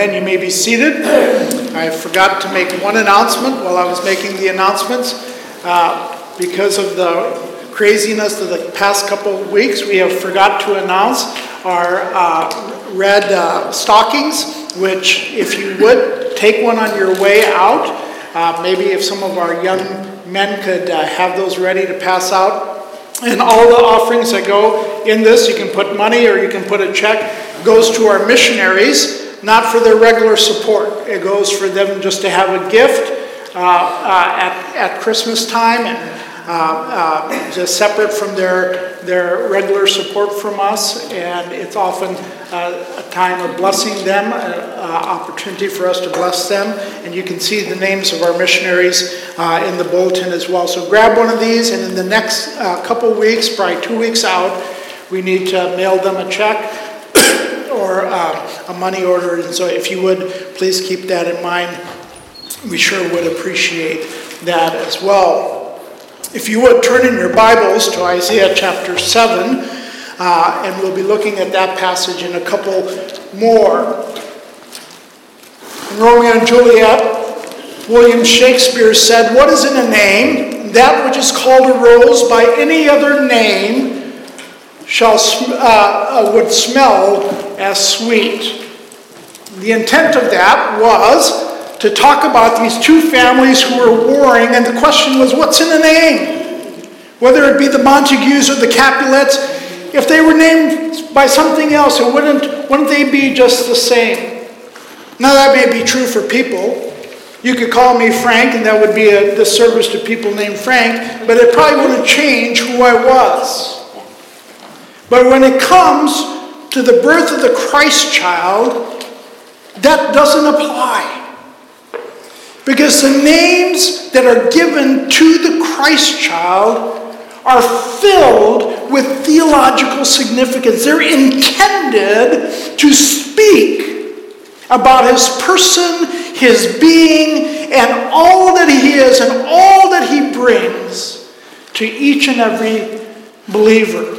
And you may be seated. I forgot to make one announcement while I was making the announcements. Because of the craziness of the past couple of weeks, we have forgot to announce our red stockings, which if you would, take one on your way out. Maybe if some of our young men could have those ready to pass out. And all the offerings that go in this, you can put money or you can put a check, goes to our missionaries, not for their regular support. It goes for them just to have a gift at Christmas time, and just separate from their regular support from us. And it's often a time of blessing them, an opportunity for us to bless them. And you can see the names of our missionaries in the bulletin as well. So grab one of these, and in the next couple weeks, probably 2 weeks out, we need to mail them a check or a money order. And so if you would, please keep that in mind. We sure would appreciate that as well. If you would, turn in your Bibles to Isaiah chapter 7, and we'll be looking at that passage in a couple more. In Romeo and Juliet, William Shakespeare said, "What is in a name? That which is called a rose by any other name would smell as sweet." The intent of that was to talk about these two families who were warring, and the question was, what's in a name? Whether it be the Montagues or the Capulets, if they were named by something else, wouldn't they be just the same? Now that may be true for people. You could call me Frank, and that would be a disservice to people named Frank, but it probably wouldn't change who I was. But when it comes to the birth of the Christ child, that doesn't apply. Because the names that are given to the Christ child are filled with theological significance. They're intended to speak about his person, his being, and all that he is and all that he brings to each and every believer.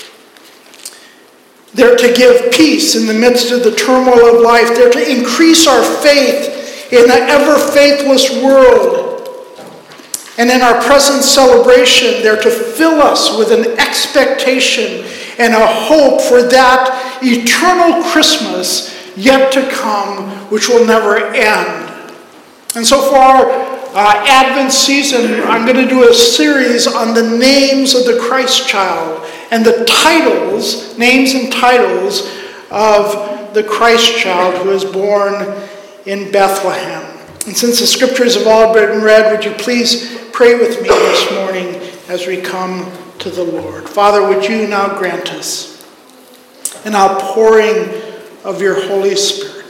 They're to give peace in the midst of the turmoil of life. They're to increase our faith in an ever-faithless world. And in our present celebration, they're to fill us with an expectation and a hope for that eternal Christmas yet to come, which will never end. And so for our Advent season, I'm going to do a series on the names of the Christ child and the titles, names and titles of the Christ child who is born in Bethlehem. And since the scriptures have all been read, would you please pray with me this morning as we come to the Lord. Father, would you now grant us an outpouring of your Holy Spirit?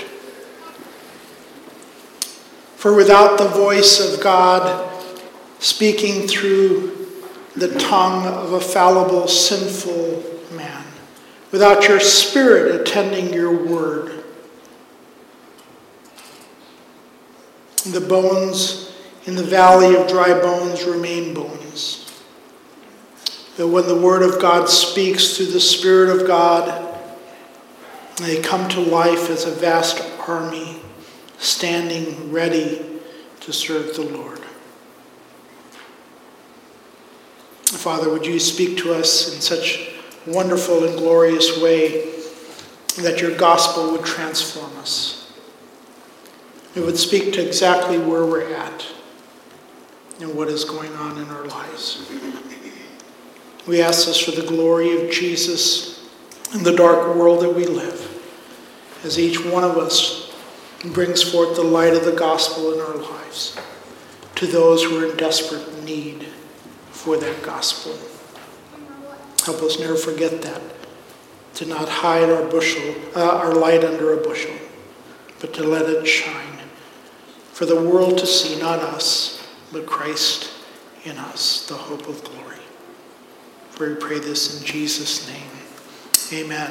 For without the voice of God speaking through the tongue of a fallible, sinful man, without your Spirit attending your word, the bones in the valley of dry bones remain bones. That when the word of God speaks through the Spirit of God, they come to life as a vast army standing ready to serve the Lord. Father, would you speak to us in such wonderful and glorious way that your gospel would transform us. It would speak to exactly where we're at and what is going on in our lives. We ask this for the glory of Jesus in the dark world that we live, as each one of us brings forth the light of the gospel in our lives to those who are in desperate need for that gospel. Help us never forget that, to not hide our light under a bushel, but to let it shine for the world to see, not us, but Christ in us, the hope of glory. For we pray this in Jesus' name. Amen.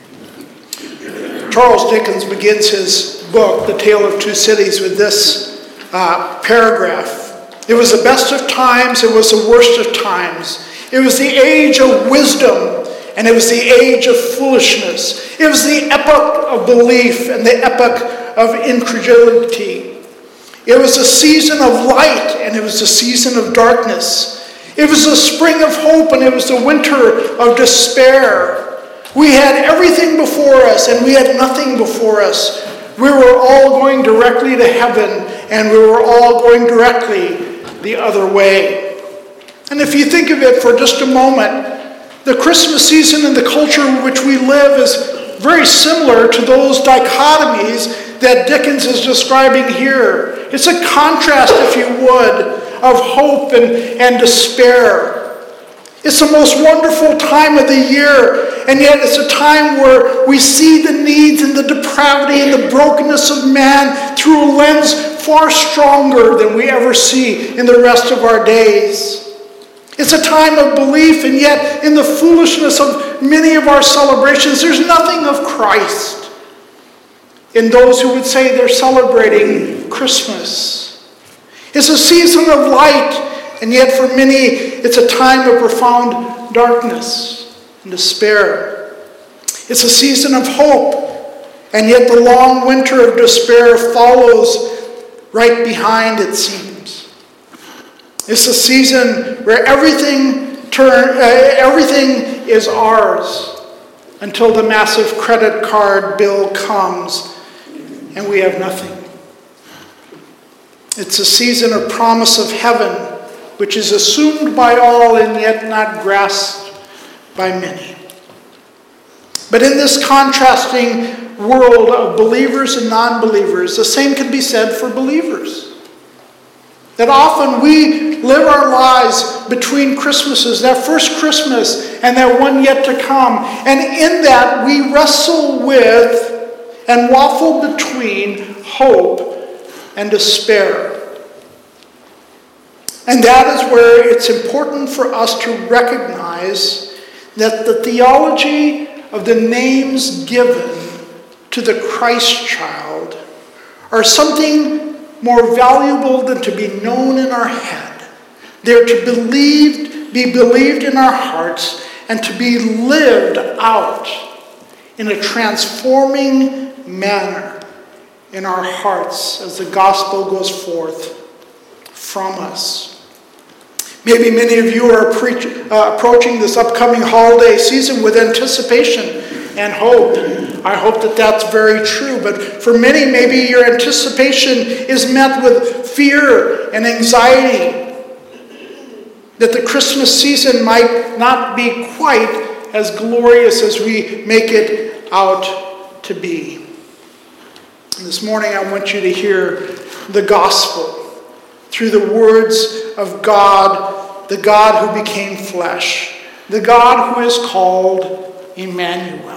Charles Dickens begins his book, The Tale of Two Cities, with this paragraph. It was the best of times, it was the worst of times. It was the age of wisdom, and it was the age of foolishness. It was the epoch of belief and the epoch of incredulity. It was a season of light, and it was a season of darkness. It was a spring of hope, and it was a winter of despair. We had everything before us, and we had nothing before us. We were all going directly to heaven, and we were all going directly the other way. And if you think of it for just a moment, the Christmas season and the culture in which we live is very similar to those dichotomies that Dickens is describing here. It's a contrast, if you would, of hope and despair. It's the most wonderful time of the year, and yet it's a time where we see the needs and the depravity and the brokenness of man through a lens far stronger than we ever see in the rest of our days. It's a time of belief, and yet in the foolishness of many of our celebrations, there's nothing of Christ in those who would say they're celebrating Christmas. It's a season of light, and yet for many, it's a time of profound darkness and despair. It's a season of hope, and yet the long winter of despair follows right behind, it seems. It's a season where everything is ours until the massive credit card bill comes and we have nothing. It's a season of promise of heaven, which is assumed by all and yet not grasped by many. But in this contrasting world of believers and non-believers, the same can be said for believers. That often we live our lives between Christmases, that first Christmas and that one yet to come. And in that we wrestle with and waffle between hope and despair. And that is where it's important for us to recognize that the theology of the names given to the Christ child are something more valuable than to be known in our head. They're to be believed in our hearts and to be lived out in a transforming manner in our hearts as the gospel goes forth from us. Maybe many of you are approaching this upcoming holiday season with anticipation and hope. I hope that that's very true. But for many, maybe your anticipation is met with fear and anxiety that the Christmas season might not be quite as glorious as we make it out to be. And this morning, I want you to hear the gospel through the words of God, the God who became flesh, the God who is called Emmanuel.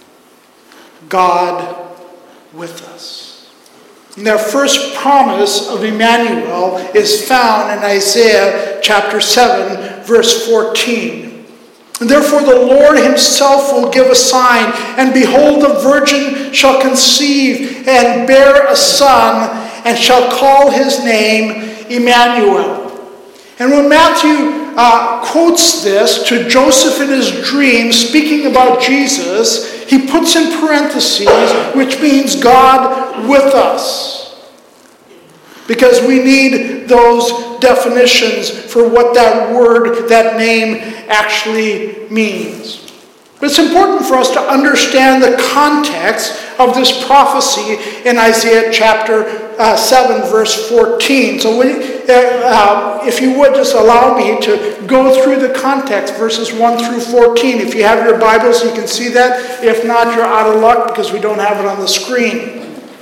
God with us. And their first promise of Emmanuel is found in Isaiah chapter 7, verse 14. And therefore the Lord himself will give a sign, and behold, the virgin shall conceive and bear a son, and shall call his name Emmanuel. And when Matthew quotes this to Joseph in his dream, speaking about Jesus, he puts in parentheses, which means God with us. Because we need those definitions for what that word, that name actually means. But it's important for us to understand the context of this prophecy in Isaiah chapter 7, verse 14. So if you would just allow me to go through the context, verses 1 through 14. If you have your Bibles, you can see that. If not, you're out of luck because we don't have it on the screen.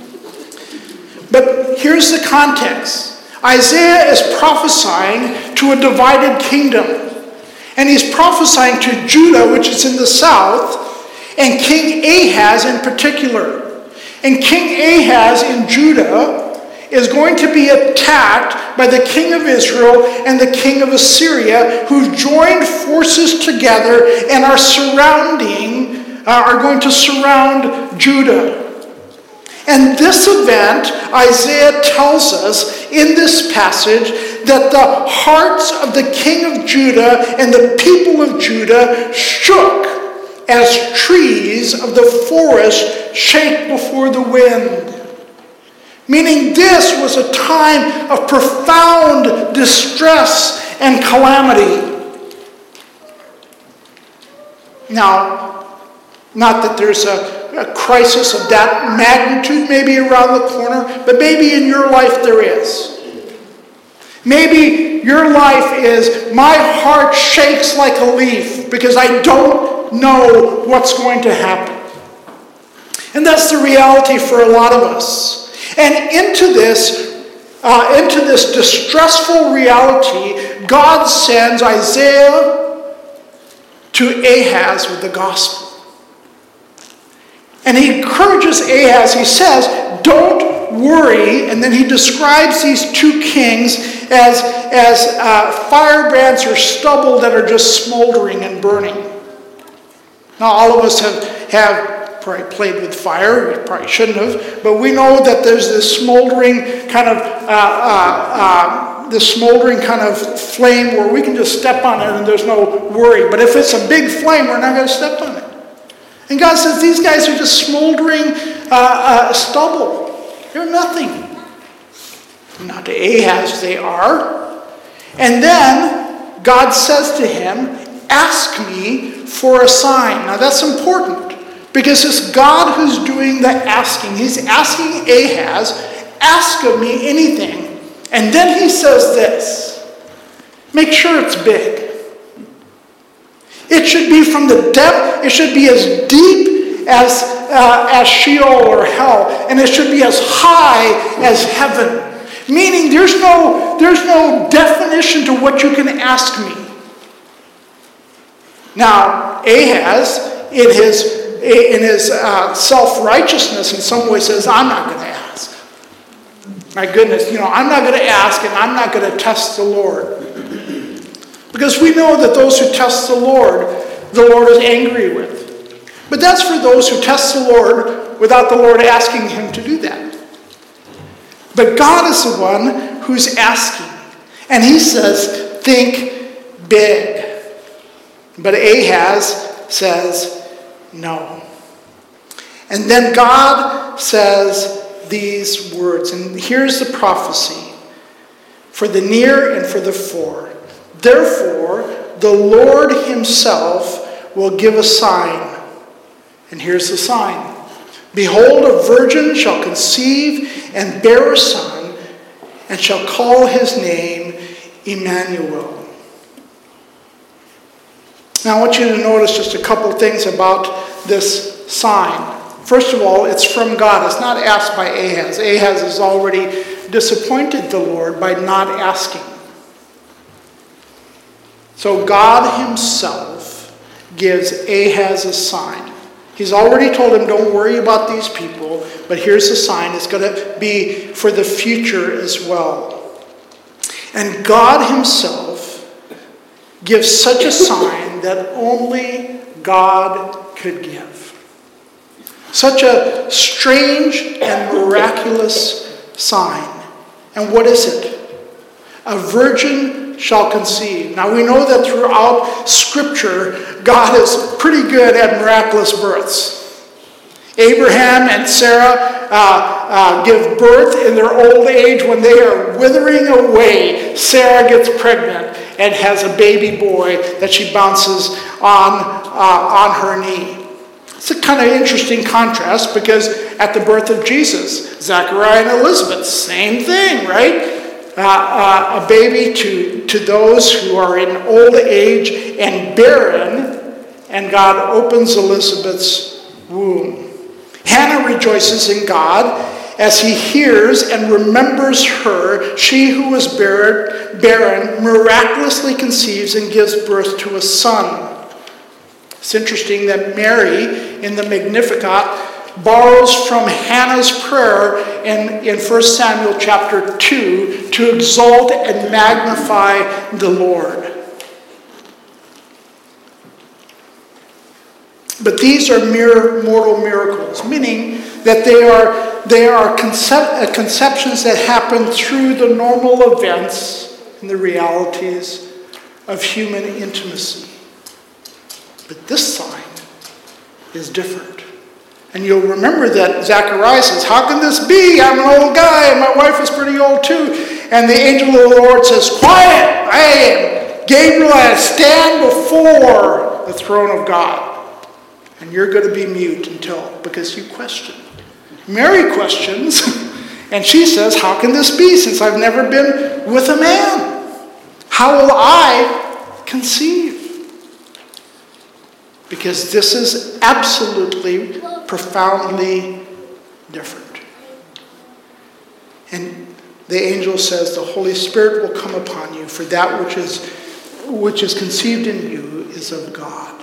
But here's the context. Isaiah is prophesying to a divided kingdom. And he's prophesying to Judah, which is in the south, and King Ahaz in particular. And King Ahaz in Judah is going to be attacked by the king of Israel and the king of Assyria, who joined forces together and are going to surround Judah. And this event, Isaiah tells us in this passage that the hearts of the king of Judah and the people of Judah shook as trees of the forest shake before the wind. Meaning this was a time of profound distress and calamity. Now, not that there's a crisis of that magnitude maybe around the corner, but maybe in your life there is. Maybe your life is, my heart shakes like a leaf because I don't know what's going to happen. And that's the reality for a lot of us. And into this distressful reality, God sends Isaiah to Ahaz with the gospel. And he encourages Ahaz, he says, don't worry. And then he describes these two kings as firebrands or stubble that are just smoldering and burning. Now, all of us have probably played with fire. We probably shouldn't have. But we know that there's this smoldering kind of flame where we can just step on it and there's no worry. But if it's a big flame, we're not going to step on it. And God says, these guys are just smoldering stubble. They're nothing. Now to Ahaz they are. And then God says to him, ask me for a sign. Now that's important because it's God who's doing the asking. He's asking Ahaz, ask of me anything. And then he says this, make sure it's big. It should be from the depth, it should be as deep as Sheol or hell, and it should be as high as heaven. Meaning there's no definition to what you can ask me. Now, Ahaz, in his self-righteousness in some way says, I'm not going to ask. My goodness, I'm not going to ask and I'm not going to test the Lord. Because we know that those who test the Lord is angry with. But that's for those who test the Lord without the Lord asking him to do that. But God is the one who's asking. And he says, think big. But Ahaz says, no. And then God says these words. And here's the prophecy. For the near and for the far. Therefore, the Lord himself will give a sign. And here's the sign. Behold, a virgin shall conceive and bear a son, and shall call his name Emmanuel. Now I want you to notice just a couple things about this sign. First of all, it's from God. It's not asked by Ahaz. Ahaz has already disappointed the Lord by not asking. So God himself gives Ahaz a sign. He's already told him, don't worry about these people, but here's the sign. It's going to be for the future as well. And God himself gives such a sign that only God could give. Such a strange and miraculous sign. And what is it? A virgin shall conceive. Now we know that throughout Scripture, God is pretty good at miraculous births. Abraham and Sarah give birth in their old age when they are withering away. Sarah gets pregnant and has a baby boy that she bounces on her knee. It's a kind of interesting contrast because at the birth of Jesus, Zechariah and Elizabeth, same thing, right? A baby to those who are in old age and barren, and God opens Elizabeth's womb. Hannah rejoices in God as he hears and remembers her. She who was barren miraculously conceives and gives birth to a son. It's interesting that Mary in the Magnificat borrows from Hannah's prayer in 1 Samuel chapter 2 to exalt and magnify the Lord. But these are mere mortal miracles, meaning that they are conceptions that happen through the normal events and the realities of human intimacy. But this sign is different. And you'll remember that Zechariah says, how can this be? I'm an old guy and my wife is pretty old too. And the angel of the Lord says, quiet! Hey, Gabriel, I stand before the throne of God. And you're going to be mute because you question. Mary questions, and she says, how can this be since I've never been with a man? How will I conceive? Because this is absolutely, profoundly different. And the angel says, the Holy Spirit will come upon you, for that which is conceived in you is of God.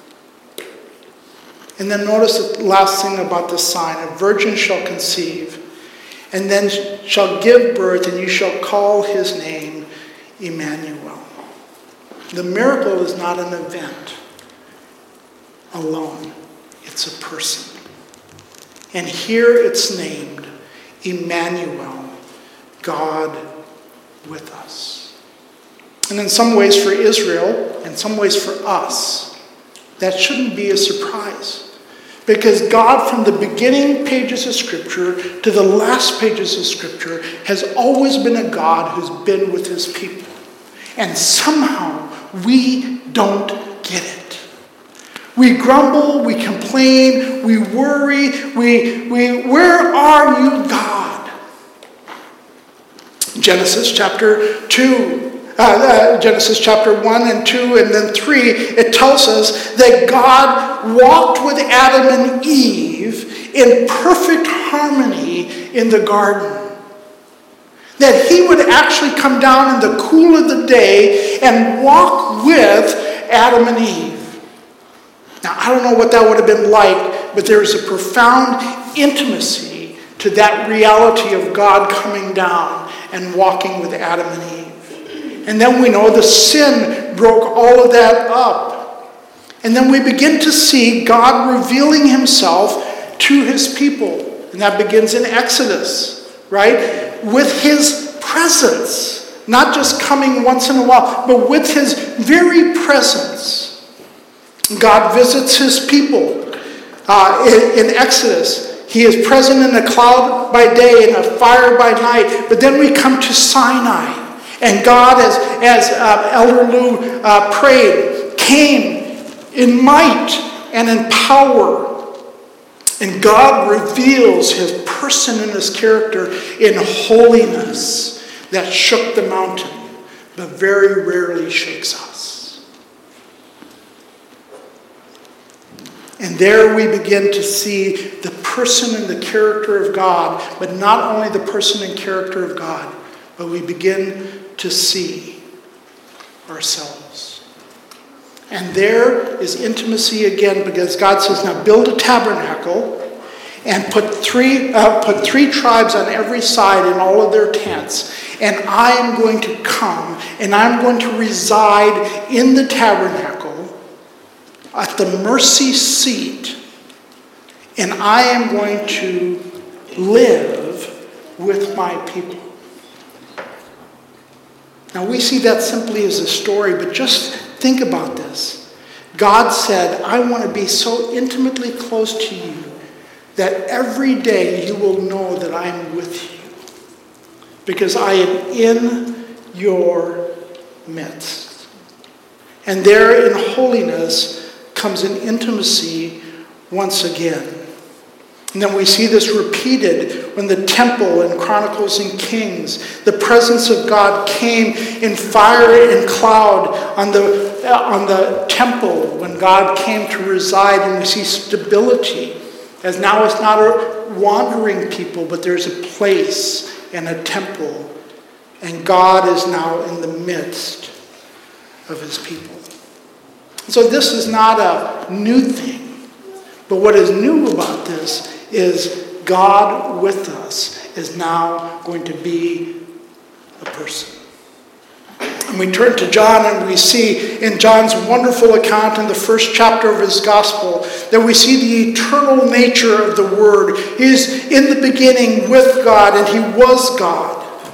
And then notice the last thing about the sign. A virgin shall conceive, and then shall give birth, and you shall call his name Emmanuel. The miracle is not an event alone. It's a person. And here it's named Emmanuel, God with us. And in some ways for Israel, in some ways for us, that shouldn't be a surprise. Because God, from the beginning pages of Scripture to the last pages of Scripture, has always been a God who's been with his people. And somehow we don't get it. We grumble, we complain, we worry, where are you, God? Genesis chapter 2, Genesis chapter 1 and 2 and then 3, it tells us that God walked with Adam and Eve in perfect harmony in the garden. That he would actually come down in the cool of the day and walk with Adam and Eve. Now, I don't know what that would have been like, but there is a profound intimacy to that reality of God coming down and walking with Adam and Eve. And then we know the sin broke all of that up. And then we begin to see God revealing himself to his people. And that begins in Exodus, right? With his presence. Not just coming once in a while, but with his very presence. God visits his people in Exodus. He is present in a cloud by day and a fire by night. But then we come to Sinai. And God, as Elder Lou prayed, came in might and in power. And God reveals his person and his character in holiness that shook the mountain, but very rarely shakes us. And there we begin to see the person and the character of God, but not only the person and character of God, but we begin to see ourselves. And there is intimacy again, because God says, now build a tabernacle and put three tribes on every side in all of their tents. And I am going to come and I'm going to reside in the tabernacle at the mercy seat, and I am going to live with my people. Now we see that simply as a story, but just think about this. God said, I want to be so intimately close to you that every day you will know that I am with you, because I am in your midst. And there in holiness comes an intimacy once again. And then we see this repeated when the temple in Chronicles and Kings, the presence of God came in fire and cloud on the temple when God came to reside, and we see stability. As now it's not a wandering people, but there's a place and a temple, and God is now in the midst of his people. So this is not a new thing. But what is new about this is God with us is now going to be a person. And we turn to John and we see in John's wonderful account in the first chapter of his gospel that we see the eternal nature of the Word. He is in the beginning with God, and he was God.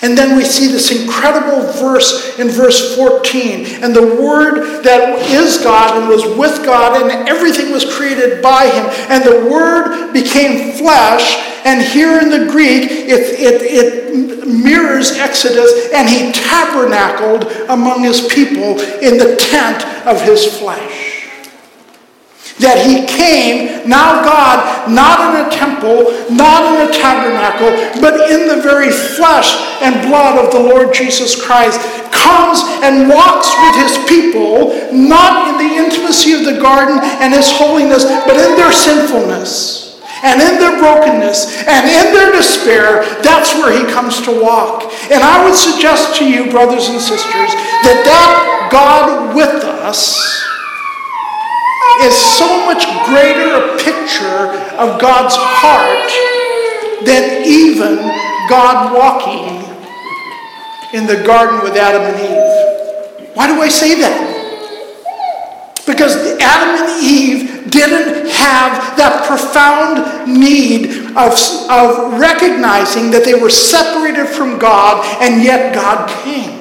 And then we see this incredible verse in verse 14. And the Word that is God and was with God, and everything was created by him. And the Word became flesh. And here in the Greek, it mirrors Exodus. And he tabernacled among his people in the tent of his flesh. That he came, now God, not in a temple, not in a tabernacle, but in the very flesh and blood of the Lord Jesus Christ, comes and walks with his people, not in the intimacy of the garden and his holiness, but in their sinfulness, and in their brokenness, and in their despair. That's where he comes to walk. And I would suggest to you, brothers and sisters, that God with us is so much greater a picture of God's heart than even God walking in the garden with Adam and Eve. Why do I say that? Because Adam and Eve didn't have that profound need of recognizing that they were separated from God, and yet God came.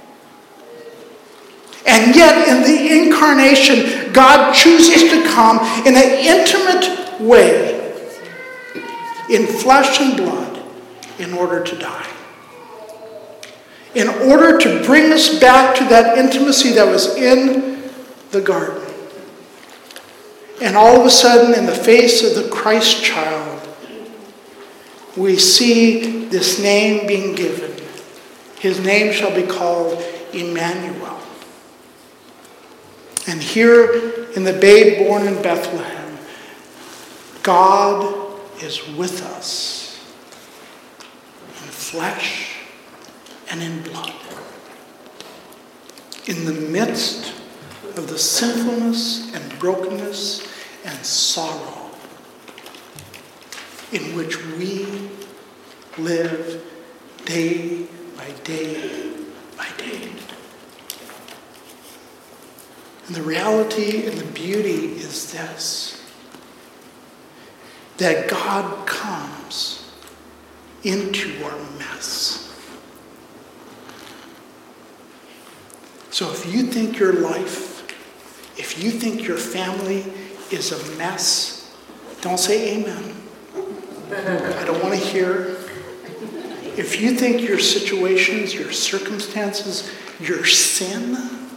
And yet, in the incarnation, God chooses to come in an intimate way, in flesh and blood, in order to die. In order to bring us back to that intimacy that was in the garden. And all of a sudden, in the face of the Christ child, we see this name being given. His name shall be called Emmanuel. And here in the babe born in Bethlehem, God is with us in flesh and in blood. In the midst of the sinfulness and brokenness and sorrow in which we live day by day by day. And the reality and the beauty is this, that God comes into our mess. So if you think your life, if you think your family is a mess, don't say amen. I don't want to hear. If you think your situations, your circumstances, your sin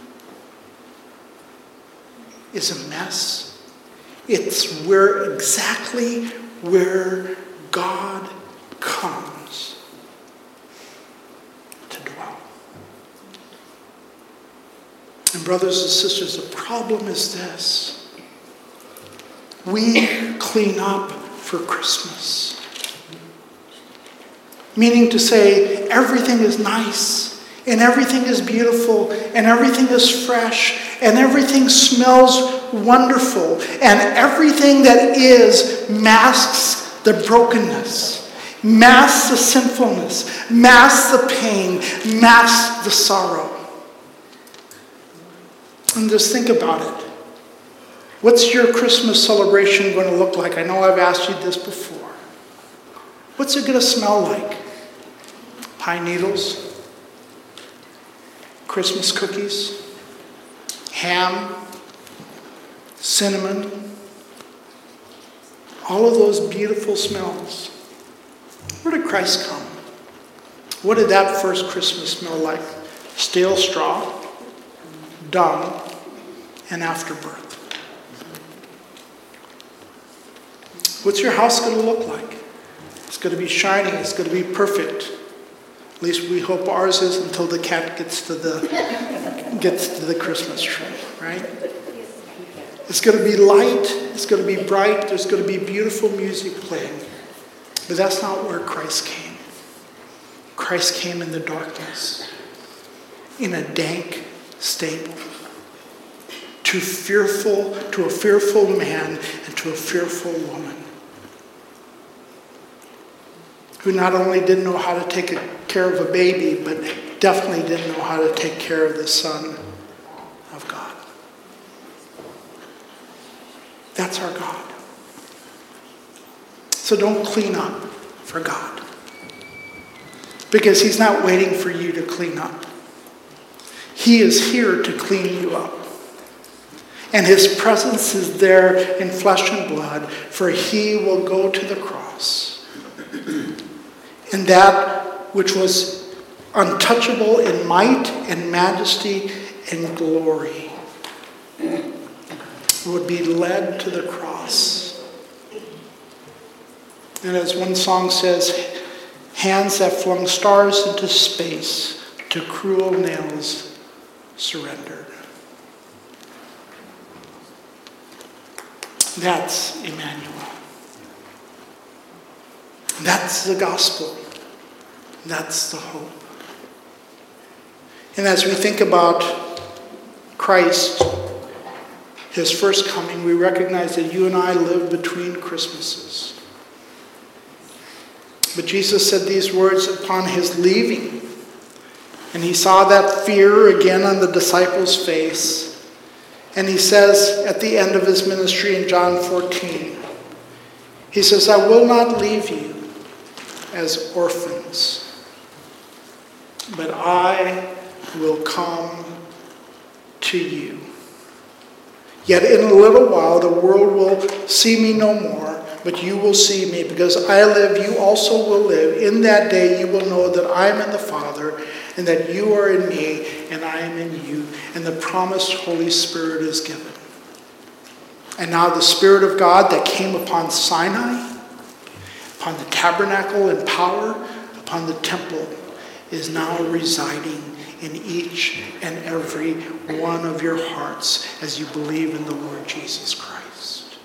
is a mess, it's exactly where God comes to dwell. And brothers and sisters, the problem is this. We clean up for Christmas. Meaning to say, everything is nice, and everything is beautiful, and everything is fresh, and everything smells wonderful, and everything that is masks the brokenness, masks the sinfulness, masks the pain, masks the sorrow. And just think about it. What's your Christmas celebration going to look like? I know I've asked you this before. What's it going to smell like? Pine needles? Christmas cookies? Ham? Cinnamon? All of those beautiful smells. Where did Christ come? What did that first Christmas smell like? Stale straw, dung, and afterbirth. What's your house going to look like? It's going to be shiny. It's going to be perfect. At least we hope ours is, until the cat gets to the Christmas tree, right? It's going to be light. It's going to be bright. There's going to be beautiful music playing. But that's not where Christ came. Christ came in the darkness, in a dank stable, to a fearful man and to a fearful woman, who not only didn't know how to take care of a baby, but definitely didn't know how to take care of the Son of God. That's our God. So don't clean up for God. because he's not waiting for you to clean up. He is here to clean you up. And his presence is there in flesh and blood, for he will go to the cross. And that which was untouchable in might and majesty and glory would be led to the cross. And as one song says, hands that flung stars into space to cruel nails surrendered. That's Emmanuel. That's the gospel. That's the hope. And as we think about Christ, his first coming, we recognize that you and I live between Christmases. But Jesus said these words upon his leaving. And he saw that fear again on the disciples' face. And he says at the end of his ministry in John 14, he says, I will not leave you as orphans, but I will come to you. Yet in a little while the world will see me no more, but you will see me. Because I live, you also will live. In that day you will know that I am in the Father, and that you are in me, and I am in you. And the promised Holy Spirit is given. And now the Spirit of God that came upon Sinai, upon the tabernacle in power, upon the temple, is now residing in each and every one of your hearts as you believe in the Lord Jesus Christ.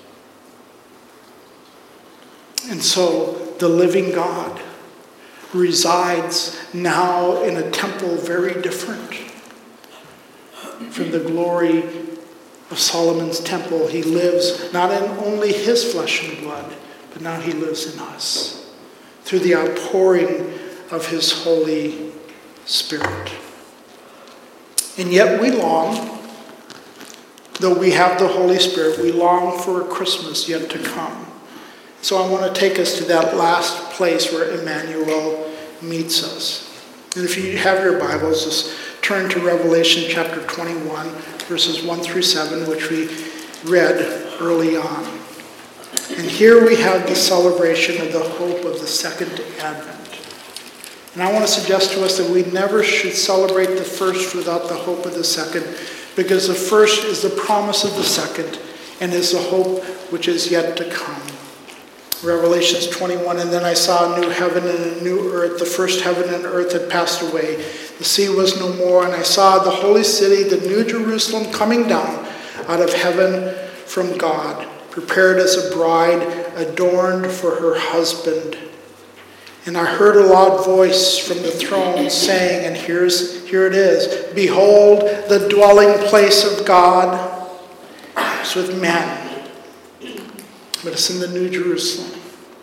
And so the living God resides now in a temple very different from the glory of Solomon's temple. He lives not in only his flesh and blood, but now he lives in us through the outpouring of his Holy Spirit. And yet we long, though we have the Holy Spirit, we long for a Christmas yet to come. So I want to take us to that last place where Emmanuel meets us. And if you have your Bibles, just turn to Revelation chapter 21, verses 1 through 7, which we read early on. And here we have the celebration of the hope of the second advent. And I want to suggest to us that we never should celebrate the first without the hope of the second, because the first is the promise of the second and is the hope which is yet to come. Revelations 21, and then I saw a new heaven and a new earth. The first heaven and earth had passed away. The sea was no more, and I saw the holy city, the new Jerusalem, coming down out of heaven from God, prepared as a bride adorned for her husband. And I heard a loud voice from the throne saying, and here it is, behold, the dwelling place of God is with men. But it's in the New Jerusalem.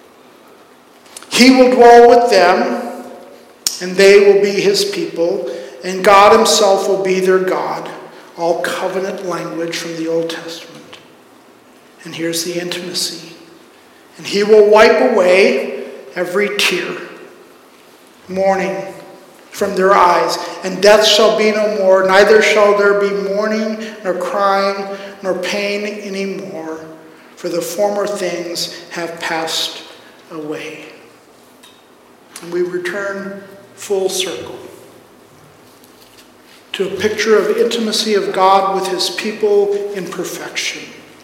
He will dwell with them, and they will be his people, and God himself will be their God. All covenant language from the Old Testament. And here's the intimacy. And he will wipe away every tear, mourning from their eyes, and death shall be no more, neither shall there be mourning, nor crying, nor pain anymore. For the former things have passed away. And we return full circle to a picture of intimacy of God with his people in perfection.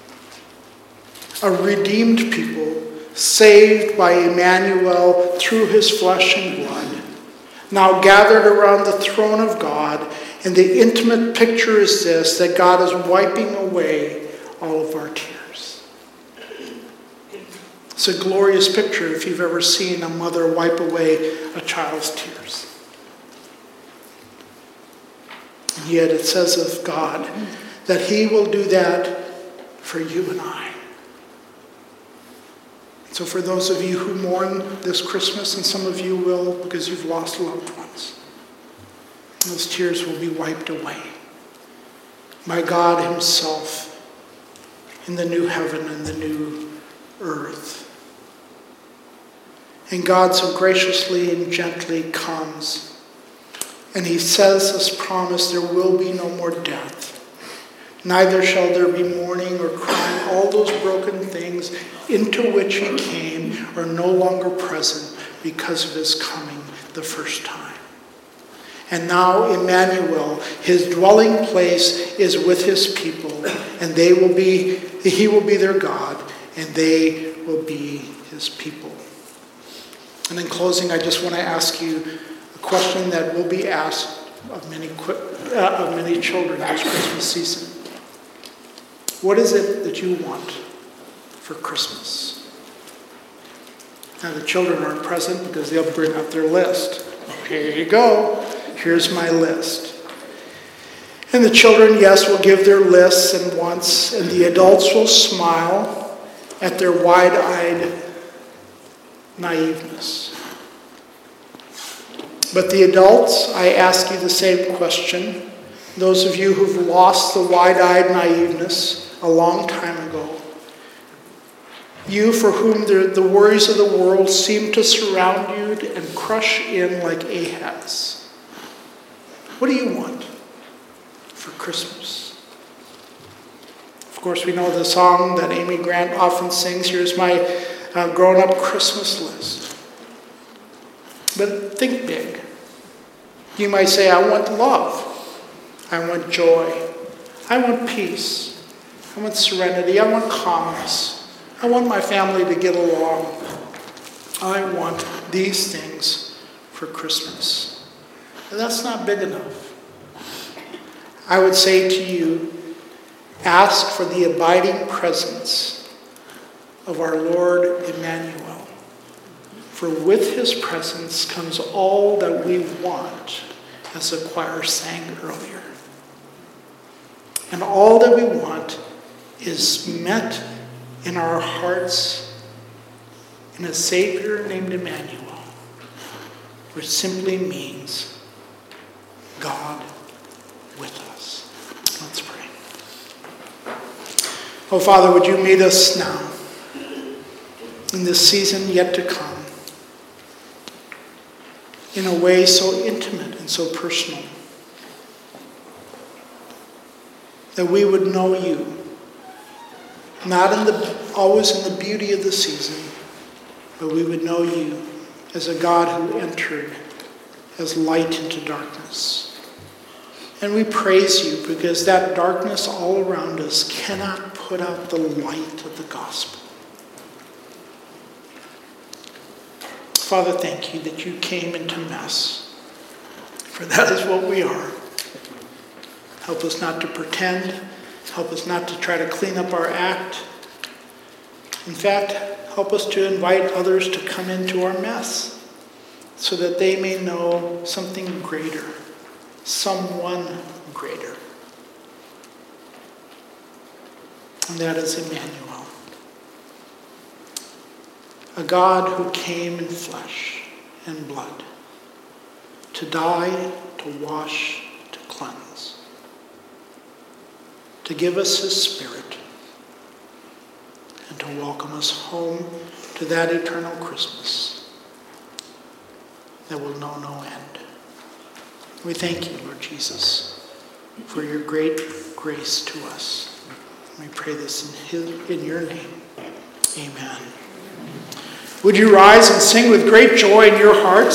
A redeemed people, saved by Emmanuel through his flesh and blood, now gathered around the throne of God. And the intimate picture is this, that God is wiping away all of our tears. It's a glorious picture if you've ever seen a mother wipe away a child's tears. And yet it says of God that he will do that for you and I. So for those of you who mourn this Christmas, and some of you will because you've lost loved ones, those tears will be wiped away by God himself in the new heaven and the new earth. And God so graciously and gently comes. And he says this promise, there will be no more death. Neither shall there be mourning or crying. All those broken things into which he came are no longer present because of his coming the first time. And now Emmanuel, his dwelling place is with his people, and he will be their God, and they will be his people. And in closing, I just want to ask you a question that will be asked of many children this Christmas season. What is it that you want for Christmas? Now, the children aren't present because they'll bring up their list. Here you go. Here's my list. And the children, yes, will give their lists and wants, and the adults will smile at their wide-eyed naiveness. But the adults, I ask you the same question. Those of you who've lost the wide-eyed naiveness a long time ago. You for whom the worries of the world seem to surround you and crush in like Ahaz. What do you want for Christmas? Of course, we know the song that Amy Grant often sings, here's my grown-up Christmas list. But think big. You might say, I want love. I want joy. I want peace. I want serenity. I want calmness. I want my family to get along. I want these things for Christmas. And that's not big enough. I would say to you, ask for the abiding presence of our Lord Emmanuel. For with his presence comes all that we want, as the choir sang earlier. And all that we want is met in our hearts in a Savior named Emmanuel, which simply means God with us. Let's pray. Oh, Father, would you meet us now in this season yet to come in a way so intimate and so personal that we would know you, not always in the beauty of the season, but we would know you as a God who entered as light into darkness. And we praise you because that darkness all around us cannot put out the light of the gospel. Father, thank you that you came into mess, for that is what we are. Help us not to pretend. Help us not to try to clean up our act. In fact, help us to invite others to come into our mess so that they may know something greater, someone greater. And that is Emmanuel, a God who came in flesh and blood to die, to wash, to cleanse, to give us his Spirit, and to welcome us home to that eternal Christmas that will know no end. We thank you, Lord Jesus, for your great grace to us. We pray this in your name. Amen. Would you rise and sing with great joy in your hearts?